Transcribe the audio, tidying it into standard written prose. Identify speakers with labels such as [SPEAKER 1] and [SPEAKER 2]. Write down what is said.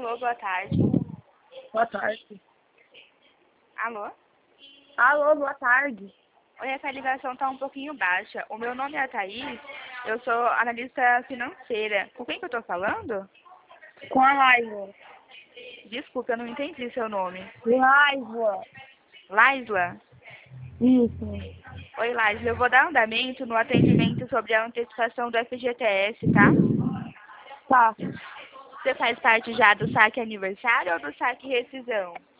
[SPEAKER 1] Alô, boa tarde.
[SPEAKER 2] Boa tarde.
[SPEAKER 1] Alô?
[SPEAKER 2] Alô, boa tarde.
[SPEAKER 1] Oi, essa ligação tá um pouquinho baixa. O meu nome é Thaís, eu sou analista financeira. Com quem que eu tô falando?
[SPEAKER 2] Com a Laisla.
[SPEAKER 1] Desculpa, eu não entendi seu nome.
[SPEAKER 2] Laisla.
[SPEAKER 1] Laisla?
[SPEAKER 2] Isso.
[SPEAKER 1] Oi, Laisla, eu vou dar andamento no atendimento sobre a antecipação do FGTS, tá?
[SPEAKER 2] Tá.
[SPEAKER 1] Você faz parte já do saque aniversário ou do saque rescisão?